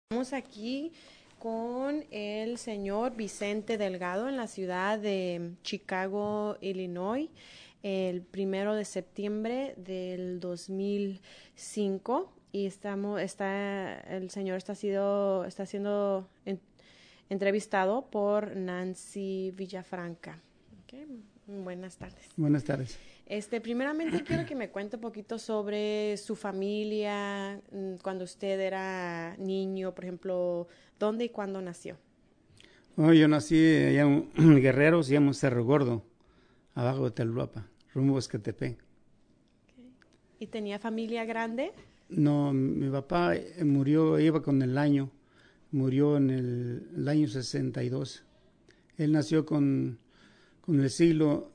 Estamos aquí con el señor Vicente Delgado en la ciudad de Chicago, Illinois, el 1 de septiembre del 2005 y el señor está siendo entrevistado por Nancy Villafranca. Okay. Buenas tardes. Buenas tardes. Primeramente quiero que me cuente un poquito sobre su familia, cuando usted era niño, por ejemplo, ¿dónde y cuándo nació? Yo nací allá en Guerrero, se llama Cerro Gordo, abajo de Teluapa, rumbo a Escatepec. Okay. ¿Y tenía familia grande? No, mi papá murió, iba con el año, murió en el año 62. Él nació con el siglo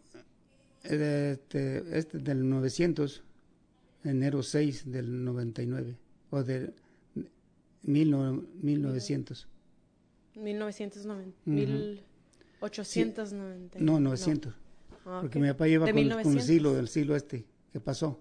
del 900, enero 6 del 99, o de 1900. 1990, Uh-huh. 1890. No, 900. No. Porque mi papá iba con el siglo que pasó.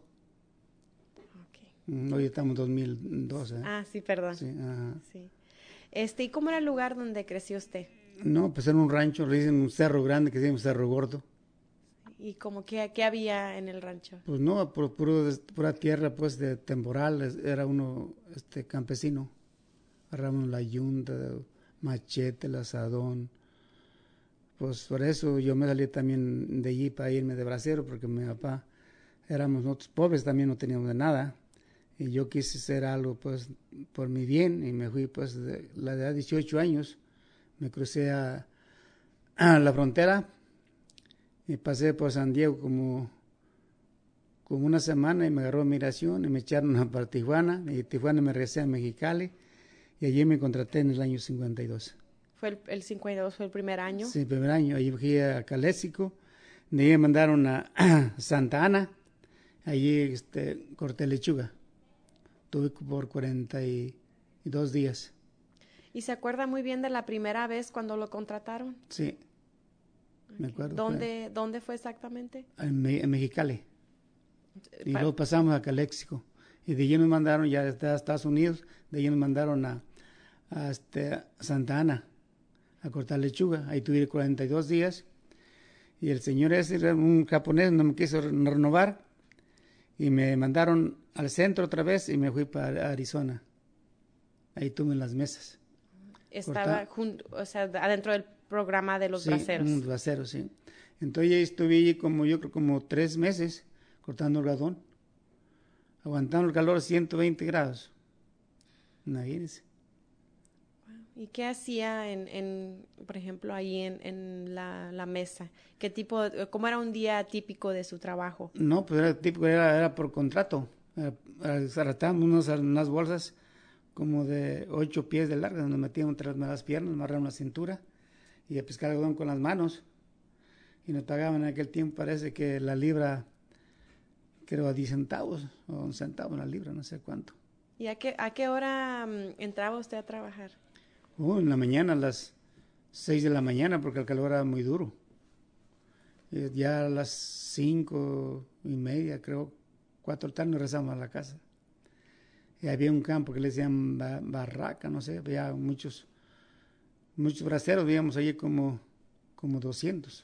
Okay. Hoy estamos en 2012. Sí, perdón. Sí, ajá. Sí. ¿Y cómo era el lugar donde creció usted? No, pues era un rancho, le dicen un cerro grande que se llama Cerro Gordo. ¿Y como qué había en el rancho? Pues no, pura tierra pues de temporal, era uno campesino. Agarramos la yunta, machete, el asadón. Pues por eso yo me salí también de allí para irme de bracero, porque mi papá, éramos nosotros pobres, también no teníamos de nada. Y yo quise hacer algo pues por mi bien y me fui pues de la edad de 18 años. Me crucé a la frontera y pasé por San Diego como una semana y me agarró migración y me echaron para Tijuana. Y de Tijuana me regresé a Mexicali y allí me contraté en el año 52. ¿Fue el 52 fue el primer año? Sí, el primer año. Allí fui a Caléxico, de ahí me mandaron a Santa Ana, allí corté lechuga. Tuve por 42 días. ¿Y se acuerda muy bien de la primera vez cuando lo contrataron? Sí, me acuerdo. ¿Dónde fue exactamente? En Mexicali. Y luego pasamos a Caléxico. Y de allí nos mandaron ya a Estados Unidos, de allí nos mandaron a Santa Ana a cortar lechuga. Ahí tuve 42 días. Y el señor ese era un japonés, no me quiso renovar. Y me mandaron al centro otra vez y me fui para Arizona. Ahí tuve las mesas. Estaba adentro del programa de los braceros. Sí, braceros, sí. Entonces estuve allí como 3 meses cortando algodón, aguantando el calor a 120 grados. Imagínense. ¿Y qué hacía por ejemplo, ahí en la mesa? ¿Cómo era un día típico de su trabajo? No, pues era por contrato. Arrastrábamos unas bolsas como de 8 pies de larga, nos metían entre las piernas, amarraron la cintura y a pescar algodón con las manos. Y nos pagaban en aquel tiempo, parece que la libra, creo a 10 centavos o 1 centavo la libra, no sé cuánto. ¿Y a qué hora entraba usted a trabajar? En la mañana, a las 6 de la mañana, porque el calor era muy duro. Ya a las 5:30, creo, 4 de la tarde nos regresamos a la casa. Y había un campo que le decían barraca, no sé, había muchos braceros, veíamos allí como 200.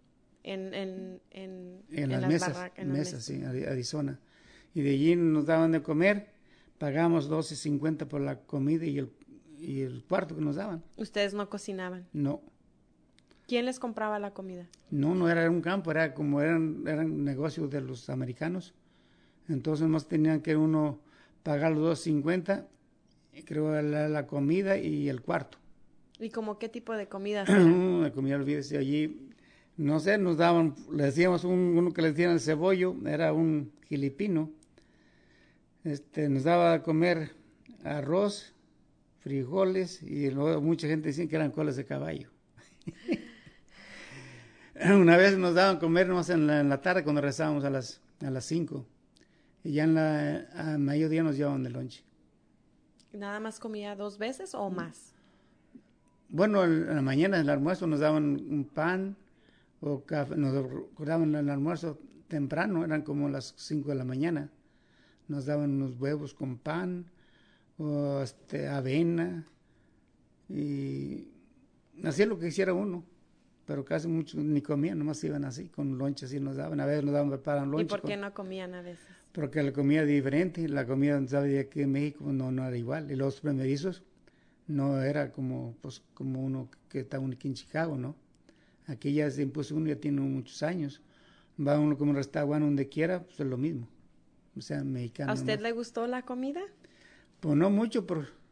En las mesas, en las mesas. Sí, Arizona. Y de allí nos daban de comer, pagamos $12.50 por la comida y el cuarto que nos daban. ¿Ustedes no cocinaban? No. ¿Quién les compraba la comida? No era un campo, eran negocios de los americanos. Entonces más tenían que uno pagar los $2.50, creo, la comida y el cuarto. ¿Y como qué tipo de comidas eran? La comida, olvídese, allí, no sé, nos daban, le decíamos uno que le decían el cebollo, era un filipino. Nos daba a comer arroz, frijoles, y luego mucha gente decía que eran colas de caballo. Una vez nos daban comer nomás en la tarde cuando rezábamos a las 5, y ya a mediodía nos llevaban de lonche. ¿Nada más comía 2 veces o más? Bueno, en la mañana, en el almuerzo, nos daban un pan o café, nos daban el almuerzo temprano, eran como las 5 de la mañana. Nos daban unos huevos con pan, o avena, y hacía lo que quisiera uno, pero casi muchos ni comían, nomás iban así, con lonches y nos daban, a veces nos daban preparan lonche. ¿Y por qué no comían a veces? Porque la comida es diferente, la comida, ¿sabe? De aquí en México no era igual, y los primerizos no era como, pues, como uno que está aquí en Chicago, ¿no? Aquí ya se impuso uno, ya tiene muchos años, va uno como un restaurante donde quiera, pues es lo mismo, o sea, mexicano. ¿A usted ¿no? le gustó la comida? Pues no mucho,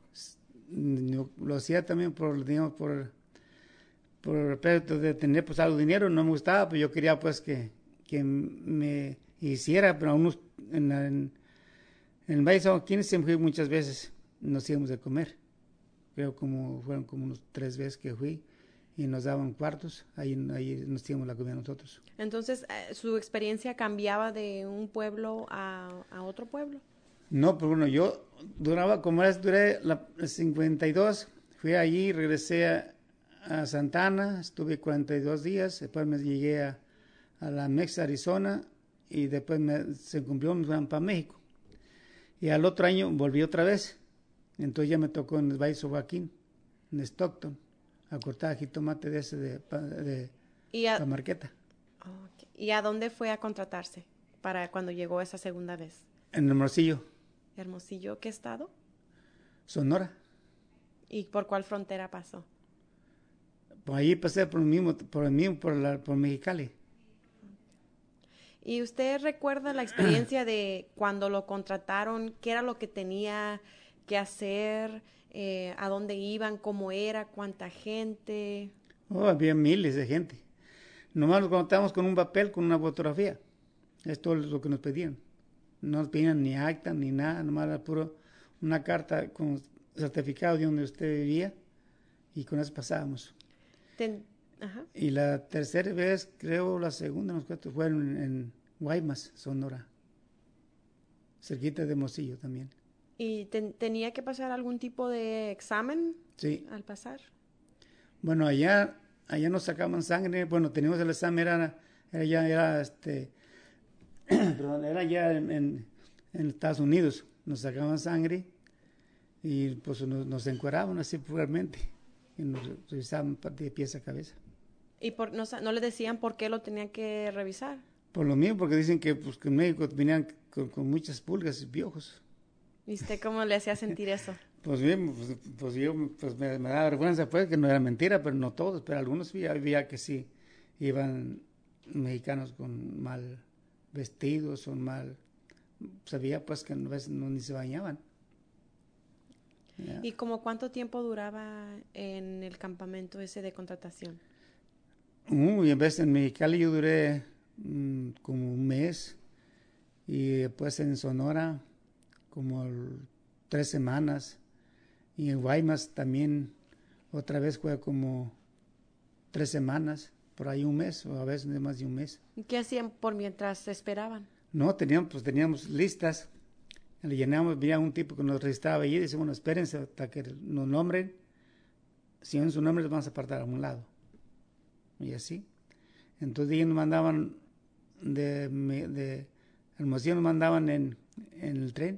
lo hacía también digamos, por respeto de tener pues algo de dinero, no me gustaba, pues yo quería pues que me hiciera, pero unos en el Valle de San Joaquín siempre fui muchas veces, nos íbamos a comer, creo fueron como unos 3 veces que fui, y nos daban cuartos, ahí nos íbamos la comida nosotros. Entonces, ¿su experiencia cambiaba de un pueblo a otro pueblo? No, pues bueno, yo duré la 52, fui allí, regresé a Santa Ana, estuve 42 días, después me llegué a la Mex, Arizona, y después se cumplió, me fueron para México. Y al otro año volví otra vez, entonces ya me tocó en el Valle de San Joaquín, en Stockton, a cortar jitomate de ese de Marqueta. Okay. ¿Y a dónde fue a contratarse para cuando llegó esa segunda vez? En Hermosillo. Hermosillo, ¿qué estado? Sonora. ¿Y por cuál frontera pasó? Pues allí pasé por Mexicali. ¿Y usted recuerda la experiencia de cuando lo contrataron? ¿Qué era lo que tenía que hacer? ¿A dónde iban? ¿Cómo era? ¿Cuánta gente? Oh, había miles de gente. Nomás nos contábamos con un papel, con una fotografía. Es todo lo que nos pedían. No nos pedían ni acta ni nada, nomás era puro una carta con certificado de donde usted vivía y con eso pasábamos. Ajá. Y la tercera vez, creo la segunda, fue en Guaymas, Sonora, cerquita de Hermosillo también. ¿Y tenía que pasar algún tipo de examen Sí. al pasar? Bueno, allá nos sacaban sangre, bueno, teníamos el examen, era ya en Estados Unidos, nos sacaban sangre y pues nos encueraban así puramente y nos revisaban de pies a cabeza. ¿Y no le decían por qué lo tenían que revisar? Por lo mismo, porque dicen que pues que en México venían con muchas pulgas y piojos. ¿Y usted cómo le hacía sentir eso? Pues bien, pues yo me da vergüenza pues que no era mentira, pero no todos, pero algunos había que sí iban mexicanos con mal vestidos o mal, sabía pues que a veces ni se bañaban. Yeah. ¿Y como cuánto tiempo duraba en el campamento ese de contratación? Y en vez en Mexicali yo duré como un mes y después en Sonora como 3 semanas y en Guaymas también otra vez fue como 3 semanas, por ahí un mes o a veces más de un mes. ¿Qué hacían por mientras esperaban? No, teníamos listas, le llenamos, había un tipo que nos registraba allí y decía, bueno, espérense hasta que nos nombren, si ven su nombre les vamos a apartar a un lado. Y así. Entonces ellos nos mandaban de Hermosillo, nos mandaban en el tren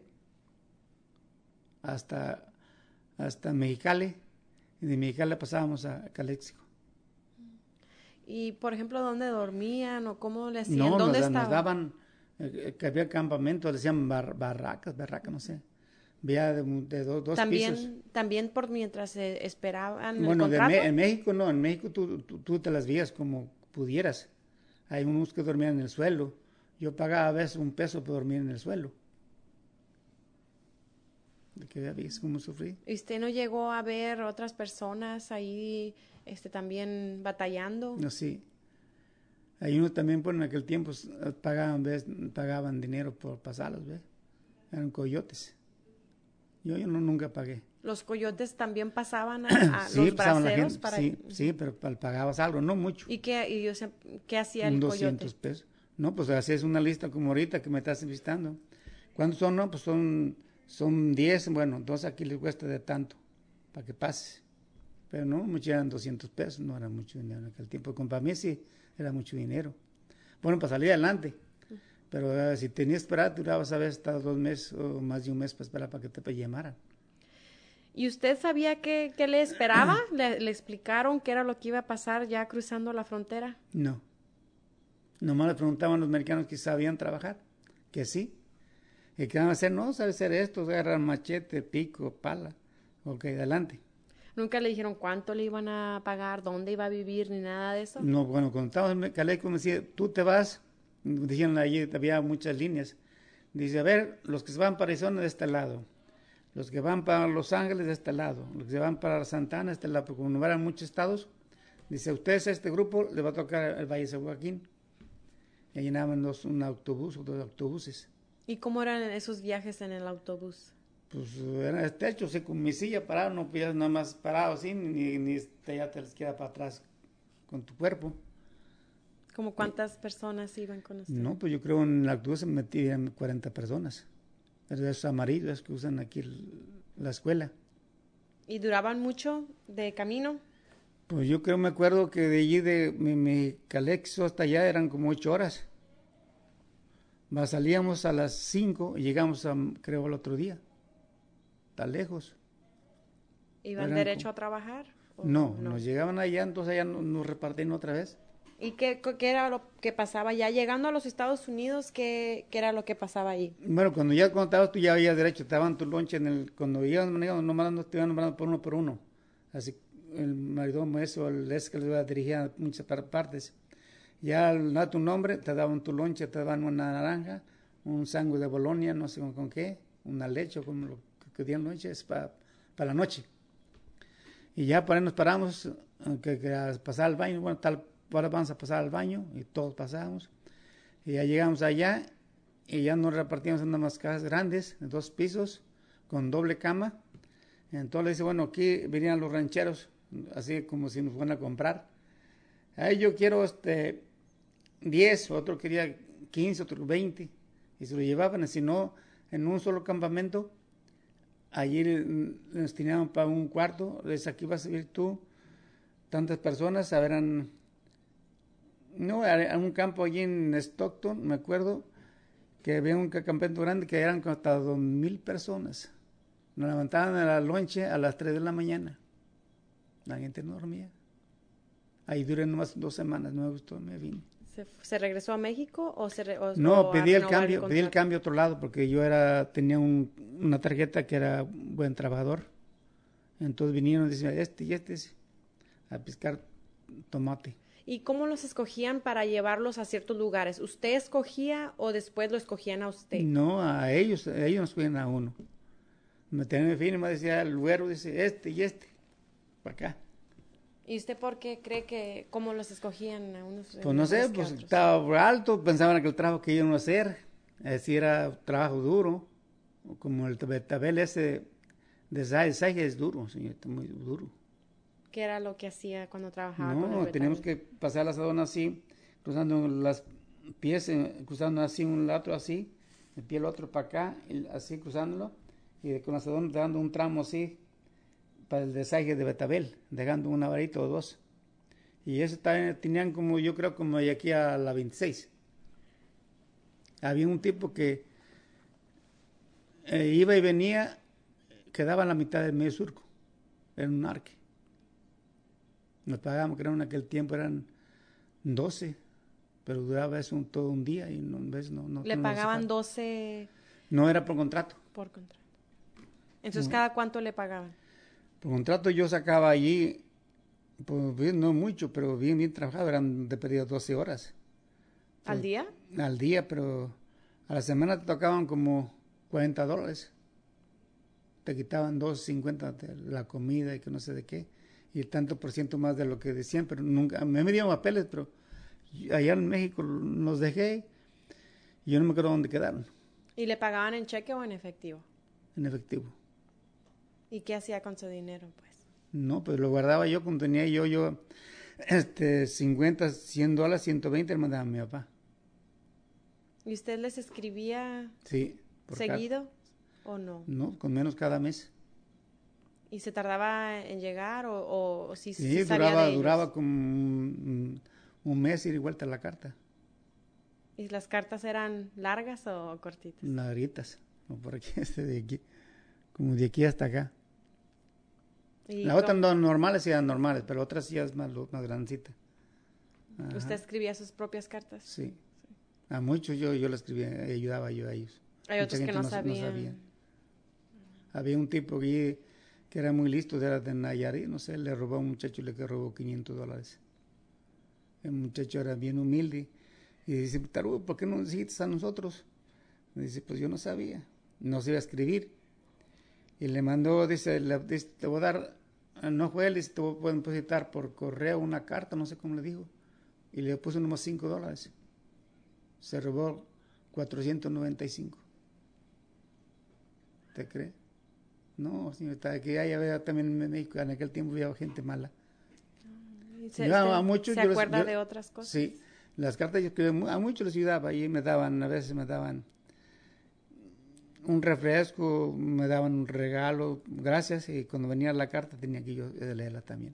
hasta Mexicali, y de Mexicali pasábamos a Calexico. ¿Y por ejemplo dónde dormían o cómo le hacían? No, ¿Dónde estaban? Nos daban, que había campamentos, le decían barracas, no sé. Había de dos pisos. ¿También por mientras esperaban bueno, el contrato? En México no, en México tú te las vías como pudieras. Hay unos que dormían en el suelo. Yo pagaba a veces $1 por dormir en el suelo. ¿De qué habías cómo sufrí? ¿Y usted no llegó a ver otras personas ahí también batallando? No, sí. Hay unos también por en aquel tiempo pagaban dinero por pasarlos, ¿ves? Eran coyotes. Yo nunca pagué. ¿Los coyotes también pasaban a sí, los braceros? Sí, pero pagabas algo, no mucho. ¿Y qué hacía el coyote? $200. No, pues hacías una lista como ahorita que me estás visitando. ¿Cuántos son? No, pues son 10, bueno, entonces aquí les cuesta de tanto, para que pase. Pero no, mucho eran $200, no era mucho dinero en aquel tiempo. Para mí sí era mucho dinero. Bueno, para salir adelante. Pero si tenías que esperar, durabas a veces hasta 2 meses o más de un mes para esperar para que te llamaran. ¿Y usted sabía qué le esperaba? ¿Le explicaron qué era lo que iba a pasar ya cruzando la frontera? No. Nomás le preguntaban a los americanos que sabían trabajar, que sí. ¿Y qué van a hacer? No, sabe hacer esto, agarrar machete, pico, pala. Ok, adelante. ¿Nunca le dijeron cuánto le iban a pagar, dónde iba a vivir, ni nada de eso? No, bueno, cuando estábamos en Caleco me decía, tú te vas, dijeron allí, había muchas líneas. Dice, a ver, los que se van para Arizona de este lado, los que van para Los Ángeles de este lado, los que se van para Santana de este lado, porque como no eran muchos estados, dice, a ustedes a este grupo le va a tocar el Valle de San Joaquín. Y llenaban un autobús o 2 autobuses. ¿Y cómo eran esos viajes en el autobús? Pues era hecho, así con mi silla parado, no podías nada más parado así, ni ya te les queda para atrás con tu cuerpo. ¿Cómo cuántas personas iban con usted? No, pues yo creo en el autobús se metían 40 personas. De esos amarillos que usan aquí la escuela. ¿Y duraban mucho de camino? Pues yo creo, me acuerdo que de allí de mi Calexo hasta allá eran como 8 horas. Salíamos a las 5 y llegamos creo al otro día. Está lejos. ¿Iban derecho a trabajar? No, nos llegaban allá, entonces allá nos repartían otra vez. ¿Y qué era lo que pasaba ya? Llegando a los Estados Unidos, ¿qué era lo que pasaba ahí? Bueno, cuando estabas tú ya habías derecho, te daban tu lonche cuando ibas manejando, nomás te iban nombrando por uno. Así el mayordomo eso, el que les dirigía a muchas partes. Ya al dar tu nombre, te daban tu lonche, te daban una naranja, un sándwich de Bolonia, no sé con qué, una leche, como lo que dieron lonche, es para la noche. Y ya por ahí nos paramos, que pasar al baño, bueno, ahora vamos a pasar al baño, y todos pasamos. Y ya llegamos allá, y ya nos repartimos en unas casas grandes, de 2 pisos, con doble cama. Entonces le dice, bueno, aquí venían los rancheros, así como si nos fueran a comprar. Ahí yo quiero 10, otro quería 15, otro 20, y se lo llevaban, si no, en un solo campamento, allí nos tenían para un cuarto, les aquí vas a vivir tú, tantas personas, habrán, no, a un campo allí en Stockton, me acuerdo, que había un campamento grande que eran hasta 2,000 personas. Nos levantaban a la lonche a las 3 de la mañana. La gente no dormía. Ahí duré nomás 2 semanas, no me gustó, me vine. ¿Se regresó a México o no, pedí el cambio a otro lado porque yo tenía una tarjeta que era buen trabajador. Entonces vinieron y decían, este, a pescar tomate. ¿Y cómo los escogían para llevarlos a ciertos lugares? ¿Usted escogía o después lo escogían a usted? No, a ellos nos escogían a uno. Me tenían mi firma, decía el güero, dice este, para acá. ¿Y usted por qué cree que cómo los escogían a unos? Pues no sé, pues estaba alto, pensaban que el trabajo que iban a hacer, si era trabajo duro, como el betabel ese de Saige es duro, señorita, muy duro. ¿Qué era lo que hacía cuando trabajaba con el betabel? No, teníamos que pasar la asadón así, cruzando las pies, cruzando así un lado así, el pie el otro para acá, así cruzándolo, y con la asadón dando un tramo así, para el desaje de betabel, dejando una varita o 2. Y eso también tenían como, yo creo, como de aquí a la 26. Había un tipo que iba y venía, quedaba en la mitad del medio surco, en un arque. Nos pagábamos, creo, en aquel tiempo eran 12, pero duraba eso todo un día y no. ¿Le pagaban 12? No, era por contrato. Por contrato. Entonces, ¿cada cuánto le pagaban? Por contrato yo sacaba allí, pues no mucho, pero bien trabajado, eran de periodo 12 horas. ¿Al día? Al día, pero a la semana te tocaban como $40. Te quitaban $2.50 de la comida y que no sé de qué, y el tanto por ciento más de lo que decían, pero nunca, me dieron papeles, pero allá en México los dejé y yo no me acuerdo dónde quedaron. ¿Y le pagaban en cheque o en efectivo? En efectivo. ¿Y qué hacía con su dinero, pues? No, pues lo guardaba yo cuando tenía yo $50, $100, 120 le mandaba a mi papá. ¿Y usted les escribía sí, seguido o no? No, con menos cada mes. ¿Y se tardaba en llegar o si sí, sabía duraba como un mes ir y vuelta a la carta. ¿Y las cartas eran largas o cortitas? Larguitas, como por aquí, de aquí, como de aquí hasta acá. Y La otra no, normales sí eran normales, pero otras sí es más grandecita. Ajá. ¿Usted escribía sus propias cartas? Sí. A muchos yo le escribía, ayudaba yo a ellos. Hay Mucha otros que gente no sabía. sabían. Había un tipo que era muy listo, era de Nayarit, no sé, le robó a un muchacho, le robó $500. El muchacho era bien humilde y dice, Tarugo, ¿por qué no necesitas a nosotros? Y dice, pues yo no sabía, no sabía escribir. Y le mandó, dice, te voy a dar, no fue él, dice, te voy a depositar por correo una carta, no sé cómo le dijo. Y le puso nomás $5. Se robó 495. ¿Te crees? No, señorita, que ya había también en México, en aquel tiempo había gente mala. A muchos ¿Se acuerda de otras cosas? Sí, las cartas yo escribía, a muchos les ayudaba, y a veces me daban un refresco, me daban un regalo, gracias, y cuando venía la carta tenía que yo leerla también.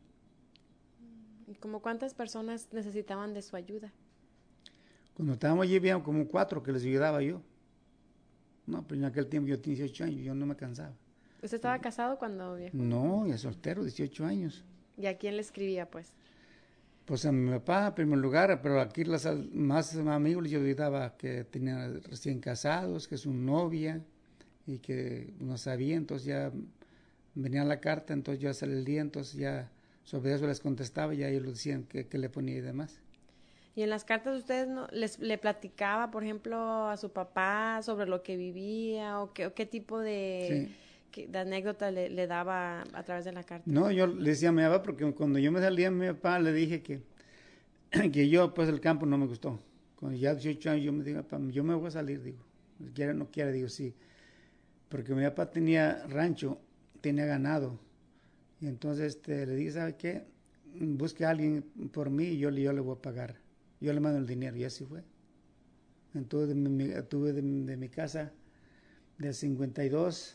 ¿Y como cuántas personas necesitaban de su ayuda? Cuando estábamos allí había como 4 que les ayudaba yo. No, pero en aquel tiempo yo tenía 18 años, yo no me cansaba. ¿Usted estaba casado cuando viajó? No, ya soltero, 18 años. ¿Y a quién le escribía, pues? Pues a mi papá, en primer lugar, pero aquí los más amigos les ayudaba que tenían recién casados, que su novia, y que no sabía, entonces ya venía la carta, entonces yo hacía el día, entonces ya sobre eso les contestaba, y ellos decían que le ponía y demás. ¿Y en las cartas ustedes le platicaba, por ejemplo, a su papá sobre lo que vivía o qué tipo de, de anécdota le daba a través de la carta? No, yo le decía a mi papá, porque cuando yo me salía a mi papá le dije que yo, pues el campo no me gustó. Cuando ya 18 años yo me dije, papá, yo me voy a salir, digo, quiera o no quiera, digo, sí. Porque mi papá tenía rancho, tenía ganado. Y entonces le dije, ¿sabe qué? Busque a alguien por mí y yo le voy a pagar. Yo le mando el dinero, y así fue. Entonces tuve de mi casa del 52,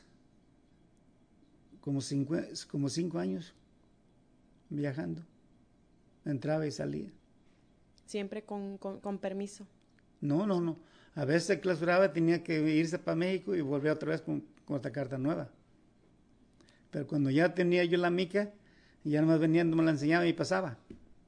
como 5 años viajando. Entraba y salía. ¿Siempre con permiso? No. A veces clausuraba, tenía que irse para México y volver otra vez con otra carta nueva. Pero cuando ya tenía yo la mica, ya nomás venían, me la enseñaba y pasaba.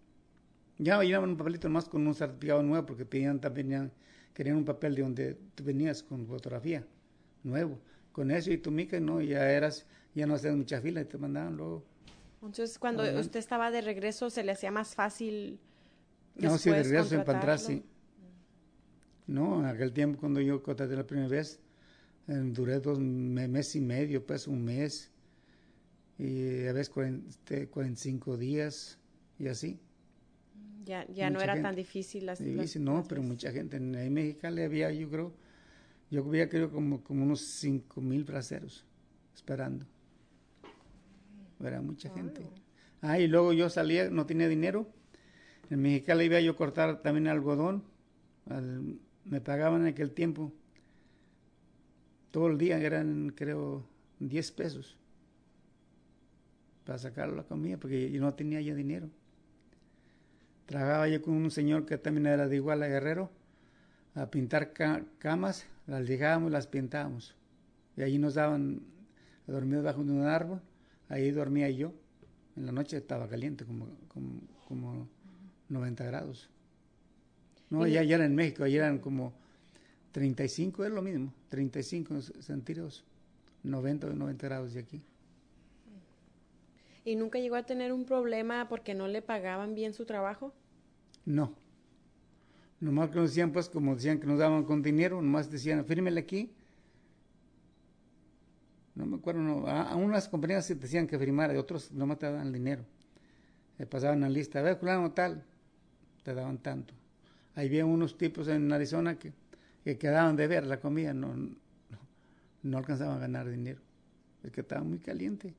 Ya llenaban un papelito más con un certificado nuevo, porque querían un papel de donde tú venías con fotografía nuevo. Con eso y tu mica, no, ya no hacías mucha fila y te mandaban luego. Entonces, cuando usted estaba de regreso, ¿se le hacía más fácil después no, sí, de regreso para atrás, sí. No, en aquel tiempo cuando yo contraté la primera vez, duré mes y medio, pues un mes, y a veces 45 días, y así. Ya no era tan difícil no, pero mucha gente. En Mexicali había, yo había creo como unos 5,000 braceros esperando. Era mucha gente. Y luego yo salía, no tenía dinero. En Mexicali iba yo a cortar también algodón. Me pagaban en aquel tiempo. Todo el día eran, creo, 10 pesos para sacar la comida, porque yo no tenía ya dinero. Trabajaba yo con un señor que también era de Iguala, Guerrero, a pintar camas, las lijábamos y las pintábamos. Y allí nos daban, dormir debajo de un árbol, ahí dormía yo. En la noche estaba caliente, como 90 grados. No, ya era en México, allá eran como 35, es lo mismo, 35 centígrados, 90 grados de aquí. ¿Y nunca llegó a tener un problema porque no le pagaban bien su trabajo? No. Nomás que nos decían, pues, como decían que nos daban con dinero, nomás decían, fírmele aquí. No me acuerdo, no. A unas compañías sí decían que firmara, y otros nomás te daban el dinero. Le pasaban la lista, a ver, fulano tal, te daban tanto. Ahí había unos tipos en Arizona que quedaban de ver la comida, no alcanzaban a ganar dinero. Es que estaba muy caliente.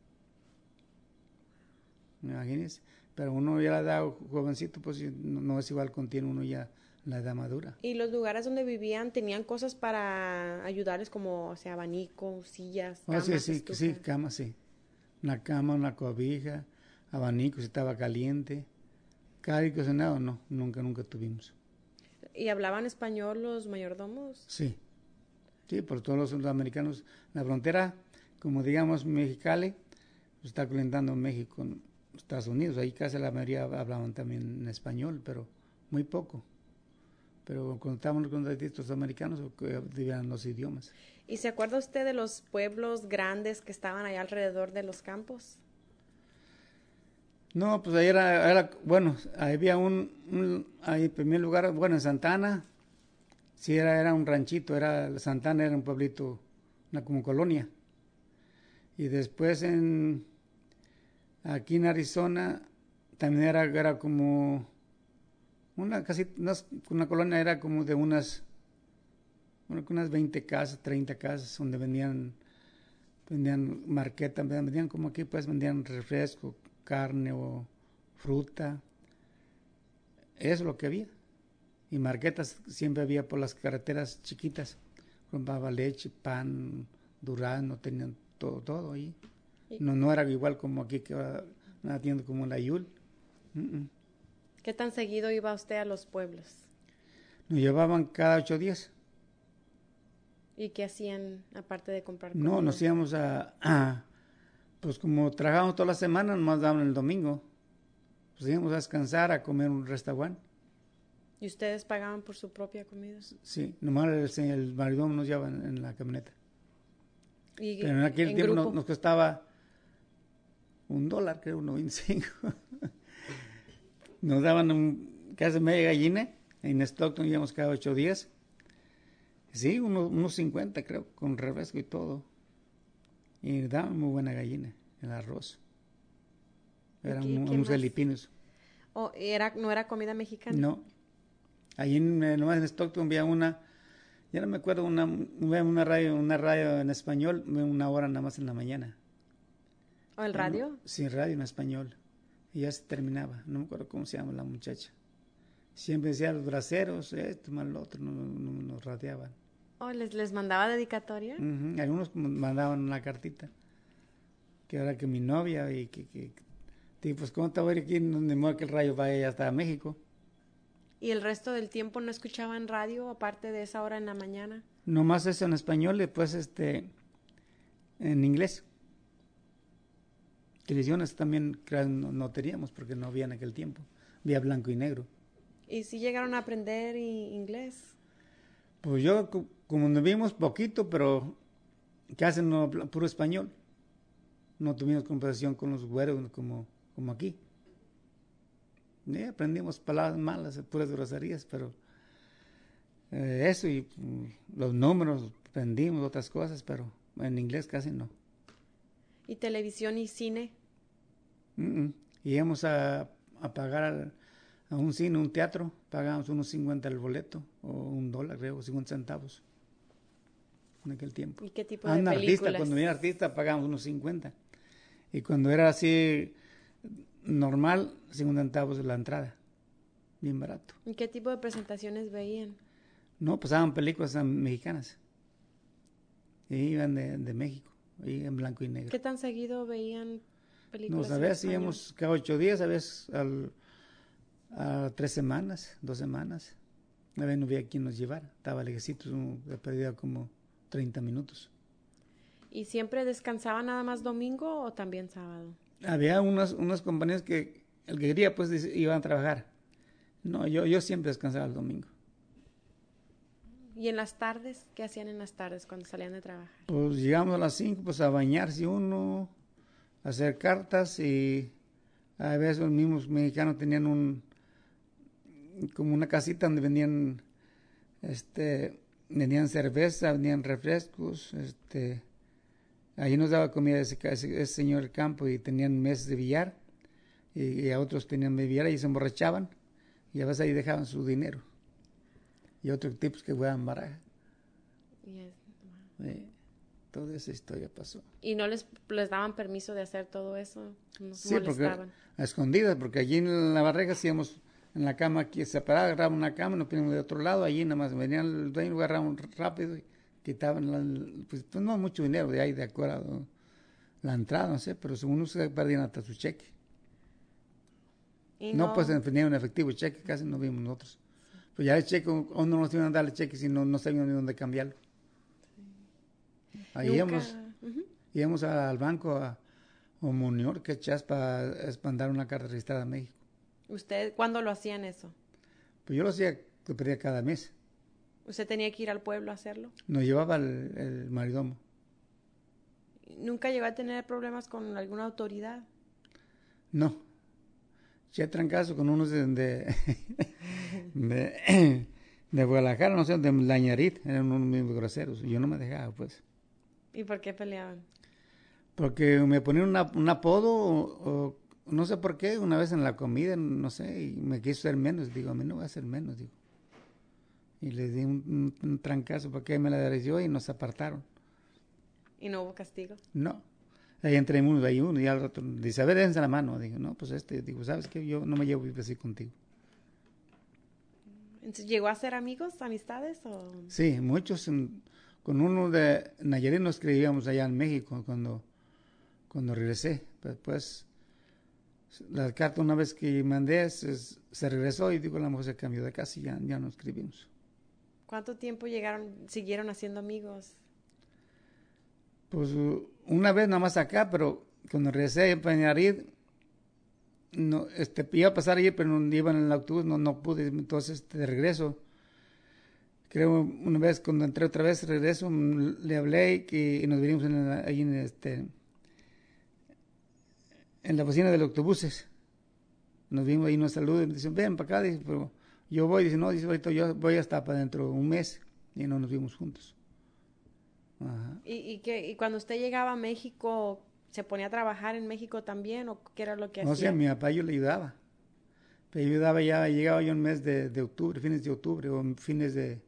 Imagínense, pero uno ya la edad jovencito, pues no es igual contiene uno ya la edad madura. ¿Y los lugares donde vivían tenían cosas para ayudarles como, o sea, abanicos, sillas, camas, sí, camas, sí. Una cama, una cobija, abanicos, estaba caliente. Aire acondicionado, no, nunca tuvimos. ¿Y hablaban español los mayordomos? Sí, por todos los sudamericanos. La frontera, como digamos Mexicali, está colindando México con Estados Unidos. Ahí casi la mayoría hablaban también en español, pero muy poco. Pero cuando estábamos con los distintos americanos, vivían los idiomas. ¿Y se acuerda usted de los pueblos grandes que estaban allá alrededor de los campos? No, pues ahí era bueno, había ahí en primer lugar, bueno, en Santana, sí era un ranchito, Santana era un pueblito, una como colonia. Y después aquí en Arizona, también era como una colonia, era como de unas 20 casas, 30 casas, donde vendían marqueta, vendían como aquí, pues vendían refresco, carne o fruta. Eso es lo que había. Y marquetas siempre había por las carreteras chiquitas. Compraba leche, pan, durazno, tenían todo ahí. No era igual como aquí, que ahora una tienda como la Yul. ¿Qué tan seguido iba usted a los pueblos? Nos llevaban cada 8 días. ¿Y qué hacían aparte de comprar comida? No, nos íbamos pues como trabajábamos toda la semana, nomás daban el domingo. Pues íbamos a descansar, a comer en un restaurante. ¿Y ustedes pagaban por su propia comida? Sí, nomás el mayordomo nos llevaba en la camioneta. ¿Y pero en aquel tiempo grupo? nos costaba $1, creo, 1.25. Nos daban casi media gallina. En Stockton íbamos cada 8 días. Sí, unos 50, creo, con refresco y todo. Y daban muy buena gallina, el arroz. Eran unos filipinos. ¿No era comida mexicana? No. Allí nomás en Stockton había ya no me acuerdo, una radio en español, 1 hora nada más en la mañana. ¿O el radio? Sí, radio en español. Y ya se terminaba. No me acuerdo cómo se llama la muchacha. Siempre decía los braceros, esto, más lo otro, nos radiaban. ¿O les mandaba dedicatoria? Algunos mandaban una cartita. Que era que mi novia y que pues cómo te voy a ir aquí, donde mueve que el rayo vaya hasta México. ¿Y el resto del tiempo no escuchaban radio, aparte de esa hora en la mañana? Nomás eso en español, después en inglés. Televisiones también no teníamos porque no había en aquel tiempo. Había blanco y negro. ¿Y si llegaron a aprender inglés? Pues yo, como nos vimos poquito, pero casi no puro español. No tuvimos conversación con los güeros como aquí. Aprendimos palabras malas, puras groserías, pero eso y los números, aprendimos otras cosas, pero en inglés casi no. ¿Y televisión y cine? Íbamos a pagar a un cine, un teatro, pagábamos unos 50 el boleto, o $1, creo, 50 centavos en aquel tiempo. ¿Y qué tipo de películas? Cuando venía artista pagábamos unos 50. Y cuando era así normal, 50 centavos de la entrada, bien barato. ¿Y qué tipo de presentaciones veían? No, pasaban películas mexicanas. Y iban de México, y en blanco y negro. ¿Qué tan seguido veían películas? A veces íbamos cada 8 días, a veces a 3 semanas, 2 semanas. A veces no había quien nos llevara. Estaba lejecitos, perdía como 30 minutos. ¿Y siempre descansaban nada más domingo o también sábado? Había unas compañías que el que quería pues iban a trabajar. No, yo siempre descansaba el domingo. ¿Y en las tardes? ¿Qué hacían en las tardes cuando salían de trabajar? Pues llegamos a las 5 pues a bañarse uno, a hacer cartas, y a veces los mismos mexicanos tenían como una casita donde vendían cerveza, vendían refrescos, ahí nos daba comida ese señor del campo, y tenían mesas de billar, y a otros tenían de billar y se emborrachaban, y a veces ahí dejaban su dinero. Y otros tipos que jugaban baraja. Toda esa historia pasó. ¿Y no les daban permiso de hacer todo eso? Sí, porque a escondidas, porque allí en la barrega hacíamos en la cama aquí separada, agarraban una cama, nos poníamos de otro lado, allí nada más venían el dueño, agarraban rápido y quitaban pues no mucho dinero de ahí, de acuerdo, la entrada, no sé, pero según se perdían hasta su cheque. ¿Y no, pues tenían un efectivo cheque, casi no vimos nosotros. Pues ya el cheque, o no nos iban a dar el cheque si no sabían ni dónde cambiarlo. Sí. Ahí íbamos al banco o Munior, que echas para mandar una carta registrada a México. ¿Usted cuándo lo hacían eso? Pues yo lo hacía, lo pedía cada mes. ¿Usted tenía que ir al pueblo a hacerlo? Nos llevaba el mayordomo. ¿Nunca llegó a tener problemas con alguna autoridad? No. Eché trancazo con unos de, de Guadalajara, no sé, de Lañarit, eran unos muy groseros. Yo no me dejaba, pues. ¿Y por qué peleaban? Porque me ponían un apodo o no sé por qué, una vez en la comida, no sé, y me quiso hacer menos. Digo, a mí no voy a hacer menos, digo. Y le di un trancazo porque me la dereció y nos apartaron. ¿Y no hubo castigo? No. Ahí entre uno, ahí uno, y al rato dice, a ver, dense la mano. Digo, no, pues digo, ¿sabes qué? Yo no me llevo así contigo. Entonces, ¿llegó a ser amigos, amistades o...? Sí, muchos. Con uno de Nayarit nos escribíamos allá en México cuando regresé. Después, la carta una vez que mandé se regresó y digo, la mujer se cambió de casa y ya no escribimos. ¿Cuánto tiempo siguieron haciendo amigos? Pues una vez nada más acá, pero cuando regresé a Nayarit, no, iba a pasar allí, pero no iba en el autobús, no pude, entonces de regreso. Creo una vez cuando entré otra vez, regreso, le hablé y nos vinimos ahí en la oficina de los autobuses. Nos vimos ahí, nos saludan, dicen, ven para acá, dice, pero yo voy, dice, no, dice, ahorita yo voy hasta para dentro de un mes, y no nos vimos juntos. Ajá. ¿Y cuando usted llegaba a México, se ponía a trabajar en México también o qué era lo que No sé, hacía? a mi papá yo le ayudaba. Le ayudaba ya, llegaba yo en mes de octubre, fines de octubre, o fines de,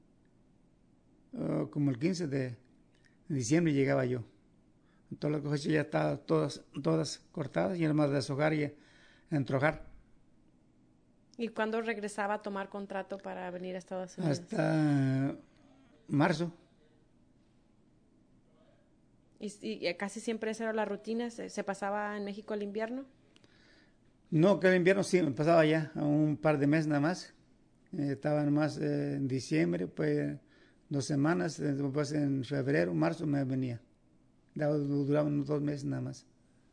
como el 15 de diciembre llegaba yo. Todas las cosechas ya estaban todas cortadas y era más deshojar y entrojar. ¿Y cuándo regresaba a tomar contrato para venir a Estados Unidos? Hasta marzo. ¿Y casi siempre esa era la rutina? ¿Se pasaba en México el invierno? No, que el invierno sí, me pasaba ya, a un par de meses nada más. Estaba nomás en diciembre, pues 2 semanas, después en febrero, marzo me venía. Duraba unos 2 meses nada más.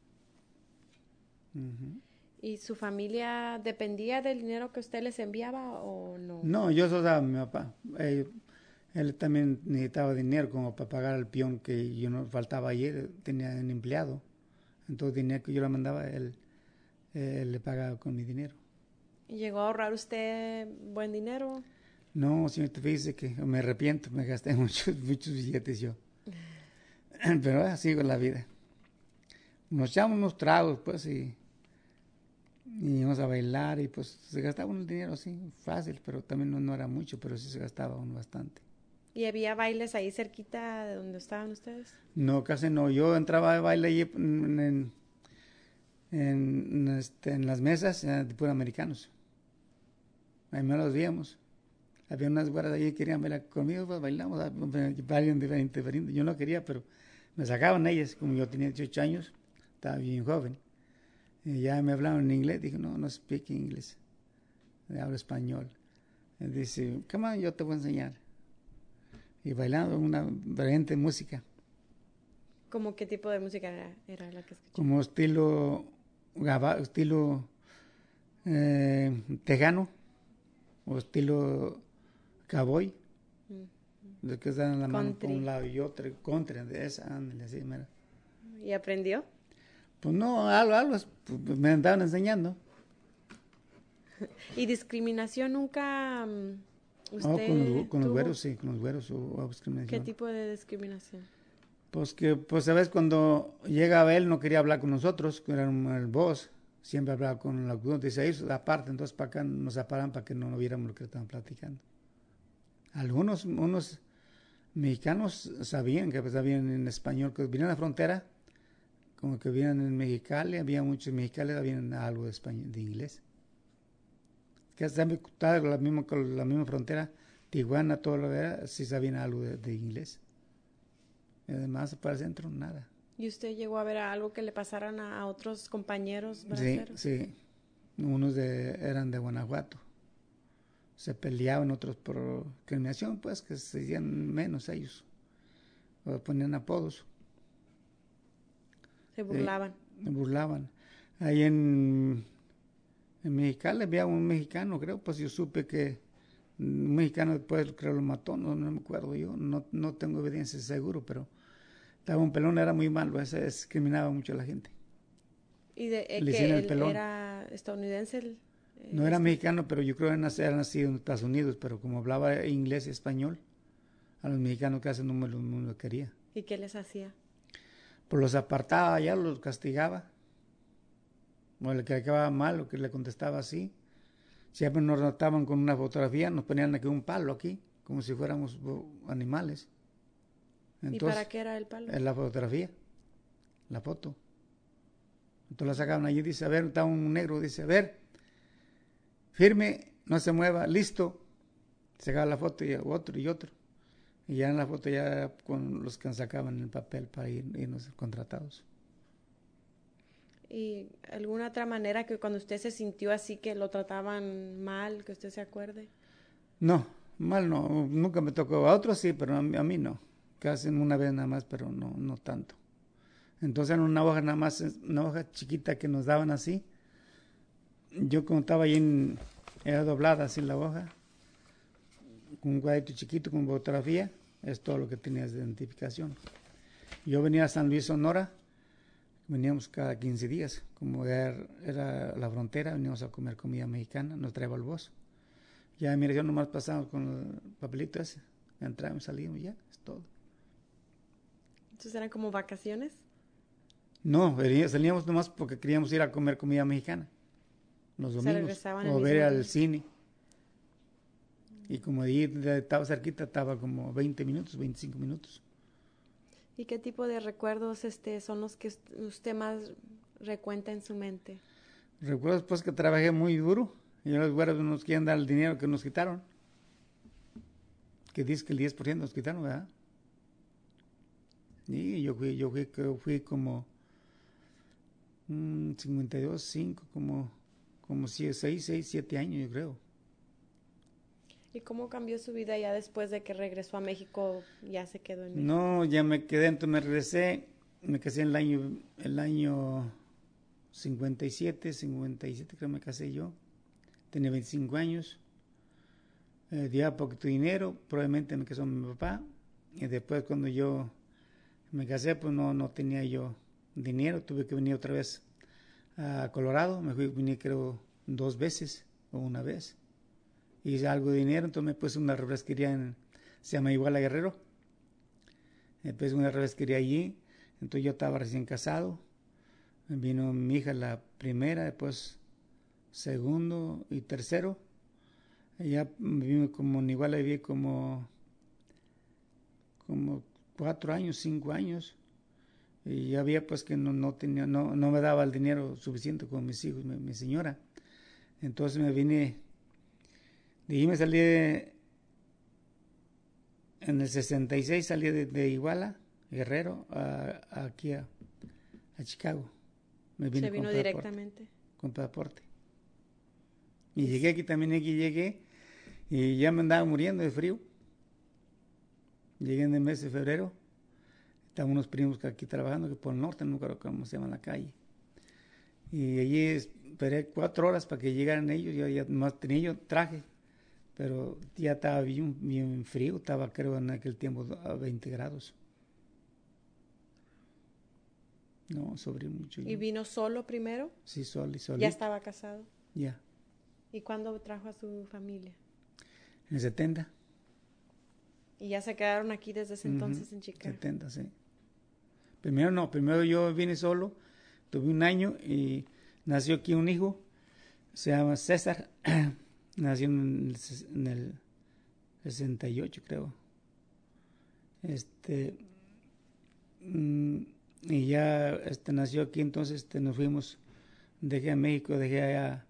Uh-huh. ¿Y su familia dependía del dinero que usted les enviaba o no? No, yo solo daba a mi papá. Él también necesitaba dinero como para pagar al peón que yo no faltaba ayer, tenía un empleado. Entonces el dinero que yo le mandaba, él le pagaba con mi dinero. ¿Y llegó a ahorrar usted buen dinero? No, señorita, fíjese que me arrepiento, me gasté muchos billetes yo. Pero así con la vida. Nos echamos unos tragos, pues, y íbamos a bailar, y pues se gastaba uno el dinero así, fácil, pero también no era mucho, pero sí se gastaba uno bastante. ¿Y había bailes ahí cerquita de donde estaban ustedes? No, casi no. Yo entraba a bailar allí en las mesas de puros americanos. Ahí me los veíamos. Había unas güeras allí que querían bailar conmigo, pues bailamos, bailan diferente. Yo no quería, pero me sacaban ellas, como yo tenía 18 años, estaba bien joven. Y ya me hablaban en inglés, dije, no speak English, hablo español. Y dice, come on, yo te voy a enseñar. Y bailando una variante música. ¿Cómo qué tipo de música era la que escuchaba? Como estilo tejano o estilo cowboy, de que dan la mano por un lado y otro, contra de esa, ándale, así, mira. ¿Y aprendió? Pues no, algo pues me andaban enseñando. ¿Y discriminación nunca usted con los tuvo? güeros, sí, con los güeros hubo discriminación. ¿Qué tipo de discriminación? Pues que, pues a veces cuando llegaba él no quería hablar con nosotros, que era el boss, siempre hablaba con el locutor, dice, ellos aparte, entonces para acá nos separan para que no viéramos lo que estaban platicando. Unos mexicanos sabían que pues, sabían en español, que vinieron a la frontera, como que vinieron en Mexicali, había muchos mexicanos, sabían algo de español, de inglés. Que estaba con la misma frontera, Tijuana, todo lo que era, sí sabían algo de inglés. Y además para el centro, nada. ¿Y usted llegó a ver algo que le pasaran a otros compañeros braceros? Sí. Unos eran de Guanajuato. Se peleaban, otros por discriminación, pues, que se hacían menos ellos. O ponían apodos. Se burlaban. me burlaban. Ahí en Mexicali había un mexicano, creo, pues yo supe que un mexicano después creo lo mató, no me acuerdo yo, no tengo evidencia seguro, pero estaba un pelón, era muy malo, ese discriminaba mucho a la gente. ¿Y Le que decían el él pelón. era estadounidense? No era mexicano, pero yo creo que era nacido en Estados Unidos, pero como hablaba inglés y español, a los mexicanos casi no me lo quería. ¿Y qué les hacía? Pues los apartaba allá, los castigaba. O el que acababa mal, o que le contestaba así. Siempre nos notaban con una fotografía, nos ponían aquí un palo aquí, como si fuéramos animales. Entonces, ¿Y para qué era el palo? En la fotografía, la foto. Entonces la sacaban allí, dice, a ver, está un negro, dice, a ver, firme, no se mueva, listo. Sacaba la foto y otro y otro. Y ya en la foto ya con los que sacaban el papel para irnos contratados. ¿Y alguna otra manera que cuando usted se sintió así que lo trataban mal, que usted se acuerde? No, mal no, nunca me tocó. A otros sí, pero a mí no. Casi una vez nada más, pero no tanto. Entonces en una hoja nada más, una hoja chiquita que nos daban así. Yo como estaba ahí, era doblada así la hoja, con un cuadrito chiquito con fotografía, es todo lo que tenías de identificación. Yo venía a San Luis, Sonora, veníamos cada 15 días, como era la frontera, veníamos a comer comida mexicana, nos traía el bus. Ya en mi región nomás pasamos con el papelito ese, entramos, salimos, ya, es todo. ¿Entonces eran como vacaciones? No, salíamos nomás porque queríamos ir a comer comida mexicana los domingos, regresaban el o mismo ver al día. cine. Y como allí estaba cerquita, estaba como 20 minutos, 25 minutos. ¿Y qué tipo de recuerdos son los que usted más recuenta en su mente? Recuerdo pues que trabajé muy duro y los güeros nos quieren dar el dinero que nos quitaron. Que dice que el 10% nos quitaron, ¿verdad? Y yo fui como 52, 5, como 6, 7 años, yo creo. ¿Y cómo cambió su vida ya después de que regresó a México? Ya se quedó en México. No, ya me quedé, entonces me regresé, me casé en el año 57 creo me casé yo. Tenía 25 años. Dio poquito dinero, probablemente me casó mi papá. Y después cuando yo me casé, pues no tenía yo dinero, tuve que venir otra vez a Colorado. Vine creo 2 veces o una vez. Hice algo de dinero, entonces me puse una refresquería se llama Iguala Guerrero. Me puse una refresquería allí, entonces yo estaba recién casado. Vino mi hija la primera, después segundo y tercero. Ya vivimos como en Iguala, viví como 4 años, 5 años. Y ya había pues que no me daba el dinero suficiente con mis hijos, mi señora. Entonces me vine, me salí en el 66, salí de Iguala, Guerrero, aquí a Chicago. Me vine ¿Se vino directamente? Con pasaporte. Y llegué aquí llegué y ya me andaba muriendo de frío. Llegué en el mes de febrero. Estaban unos primos que aquí trabajando, que por el norte, no recuerdo cómo se llama la calle. Y allí esperé 4 horas para que llegaran ellos. Yo ya más tenía yo traje, pero ya estaba bien frío. Estaba, creo, en aquel tiempo a 20 grados. No, sobre mucho. ¿Y vino solo primero? Sí, solo. ¿Ya estaba casado? Ya. ¿Y cuándo trajo a su familia? En el 70. ¿Y ya se quedaron aquí desde ese entonces en Chicago? 70, sí. Primero yo vine solo, tuve 1 año y nació aquí un hijo, se llama César, nació en el 68, creo. Y ya nació aquí, entonces nos fuimos, dejé a México, dejé allá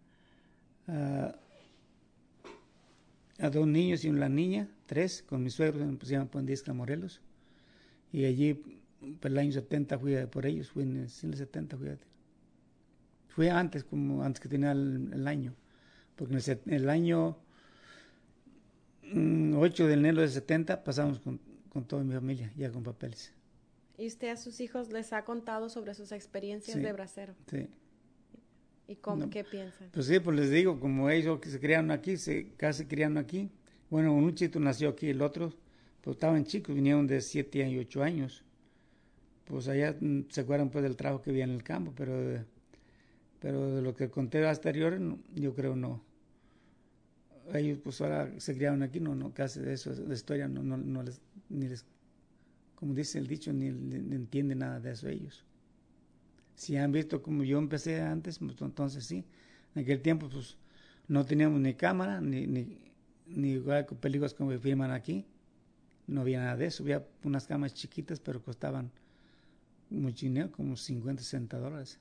a 2 niños y una niña, 3, con mis suegros, se llaman Puendisca, Morelos. Y allí, por el año 70 fui por ellos, fui en el 70, fui antes que tenía el año, porque en el año 8 de enero del 70 pasamos con toda mi familia, ya con papeles. ¿Y usted a sus hijos les ha contado sobre sus experiencias Sí, de bracero? sí. ¿Y cómo, No, qué piensan? pues sí, pues les digo, como ellos que se criaron aquí, casi criaron aquí. Bueno, un chito nació aquí, el otro, pues estaban chicos, vinieron de 7 y 8 años. Pues allá se acuerdan pues del trabajo que había en el campo, pero de lo que conté anterior, yo creo no. Ellos pues ahora se criaron aquí, no, casi de eso, de historia, no les, ni les, como dice el dicho, ni entienden nada de eso ellos. Si han visto como yo empecé antes, pues, entonces sí. En aquel tiempo pues no teníamos ni cámara, ni igual con películas como filman aquí. No había nada de eso. Había unas cámaras chiquitas, pero costaban mucho dinero, como 50, $60.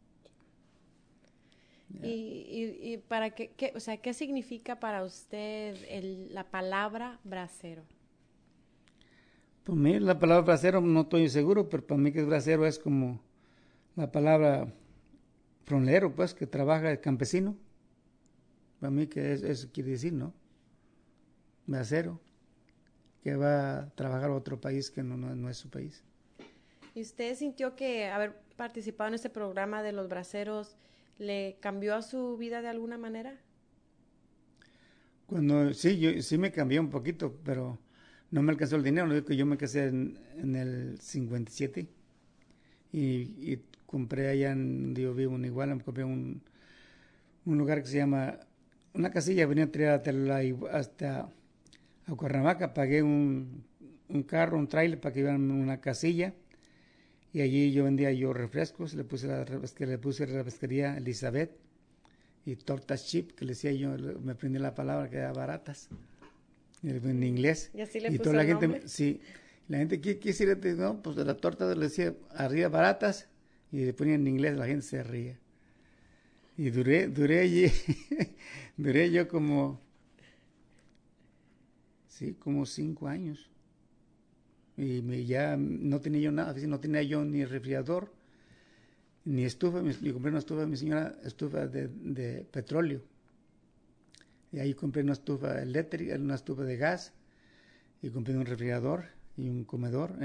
¿Y, Yeah. y para o sea, qué significa para usted la palabra bracero? Pues mí la palabra bracero no estoy seguro, pero para mí que es bracero es como la palabra fronlero, pues, que trabaja el campesino. Para mí que eso quiere decir, ¿no? Bracero, que va a trabajar a otro país que no es su país. ¿Y usted sintió que haber participado en este programa de los braceros le cambió a su vida de alguna manera? Sí, sí me cambié un poquito, pero no me alcanzó el dinero. Lo que yo me casé en el 57 y compré allá donde yo vivo en Iguala, compré un lugar que se llama, una casilla, venía a tirar hasta a Cuernavaca, pagué un carro, un trailer para que iban a una casilla y allí yo vendía refrescos, le puse la refresquería Elizabeth y tortas chip, que le decía yo, me aprendí la palabra que era baratas en inglés. ¿Y así le Y puso toda la el gente, nombre? sí, la gente, ¿qué decir? No, pues de la torta le decía arriba baratas y le ponía en inglés, la gente se ría. Y duré allí, duré yo como 5 años. Y ya no tenía yo nada, no tenía yo ni refrigerador, ni estufa. Le compré una estufa, mi señora, estufa de petróleo. Y ahí compré una estufa eléctrica, una estufa de gas, y compré un refrigerador y un comedor.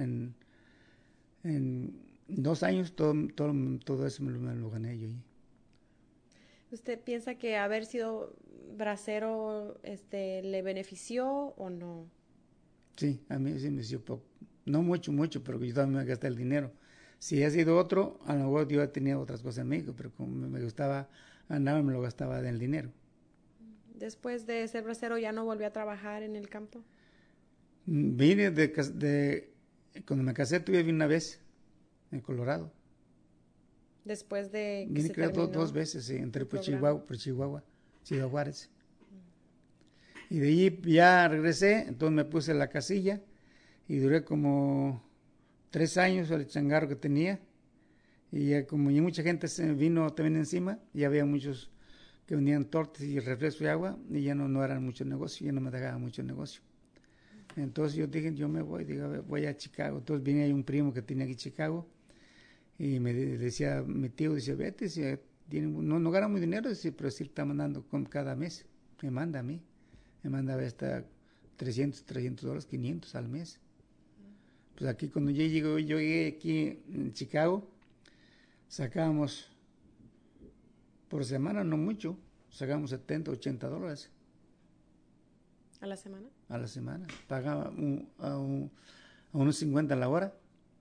En 2 años todo eso me lo gané yo. ¿Usted piensa que haber sido bracero le benefició o no? Sí, a mí sí me hizo poco. No mucho, pero yo también me gasté el dinero. Si ha sido otro, a lo mejor yo tenía otras cosas en México, pero como me gustaba andar, me lo gastaba del dinero. Después de ser bracero ya no volvió a trabajar en el campo. Vine cuando me casé, vine una vez en Colorado. Después de que Vine se creo dos terminó veces, sí, entré el programa. Por Chihuahua, Ciudad Juárez. Y de allí ya regresé, entonces me puse la casilla y duré como 3 años el changarro que tenía. Y ya como ya mucha gente se vino también encima, ya había muchos que vendían tortas y refresco y agua, y ya no eran mucho negocio, ya no me dejaba mucho negocio. Entonces yo dije, yo me voy, digo, voy a Chicago. Entonces vine ahí un primo que tenía aquí en Chicago, y me decía, mi tío decía, vete, no gana muy dinero, decía, pero sí está mandando cada mes, me manda a mí, me manda hasta $300, $500 al mes. Pues aquí cuando yo llegué aquí en Chicago, sacábamos por semana, no mucho, sacábamos $70, $80 ¿A la semana? a la semana. Pagaba a unos 50 a la hora.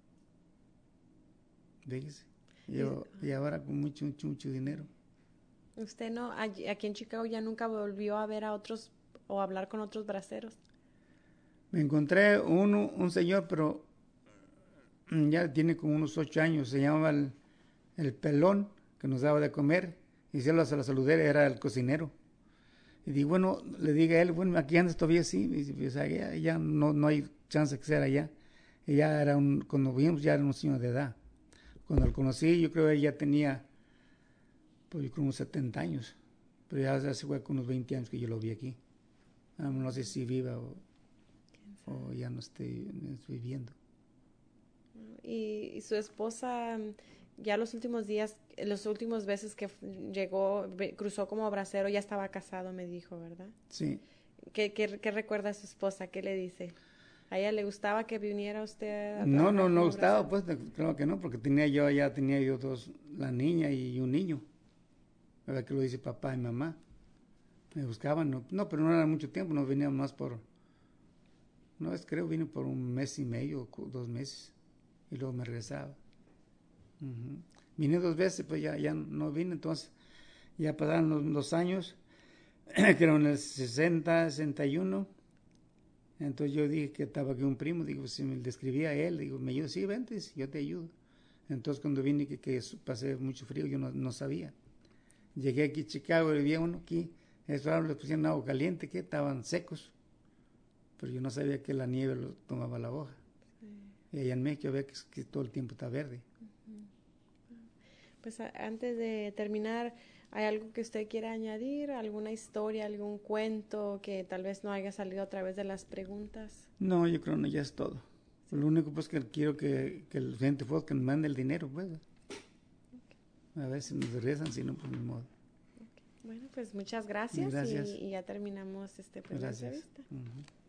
Fíjese. Y ahora con mucho dinero. ¿Usted no, aquí en Chicago ya nunca volvió a ver a otros o hablar con otros braceros? Me encontré un señor, pero ya tiene como unos 8 años, se llamaba el pelón, que nos daba de comer, y se la saludé, era el cocinero. Y digo, bueno, le diga a él, bueno, aquí andas todavía así, y dice, pues allá ya no hay chance que sea allá. Y ya cuando vimos ya era un señor de edad. Cuando lo conocí, yo creo que él ya tenía, pues yo creo unos 70 años. Pero ya hace con unos 20 años que yo lo vi aquí. No sé si viva o ya no estoy viviendo. Y su esposa, ya los últimos días, los últimos veces que llegó, cruzó como bracero, ya estaba casado, me dijo, ¿verdad? Sí. ¿Qué recuerda a su esposa? ¿Qué le dice? ¿A ella le gustaba que viniera usted a No, trabajar no como gustaba, bracero? pues, claro que no, porque tenía yo dos, la niña y un niño. ¿Verdad que lo dice papá y mamá? Me buscaban, no, no, pero no era mucho tiempo, no venía más por, no es, creo vine por un mes y medio, 2 meses, y luego me regresaba. Ujú. Vine 2 veces, pues ya no vine, entonces ya pasaron los años, que eran en el 60, 61. Entonces yo dije que estaba aquí un primo, digo, si me describía a él, digo, ¿me ayudas? Sí, vente, dice, yo te ayudo. Entonces cuando vine que pasé mucho frío, yo no sabía. Llegué aquí a Chicago y había uno aquí, esos árboles pusieron agua caliente, que estaban secos, pero yo no sabía que la nieve lo tomaba la hoja. Y allá en México ve que todo el tiempo está verde. Pues antes de terminar, ¿hay algo que usted quiera añadir? ¿Alguna historia, algún cuento que tal vez no haya salido a través de las preguntas? No, yo creo que ya es todo. Sí. Lo único pues que quiero que el gente fue que me mande el dinero, pues. A ver si nos regresan, si no, pues ni modo. Bueno, pues muchas gracias Gracias. y ya terminamos pues, la Gracias. entrevista. Uh-huh.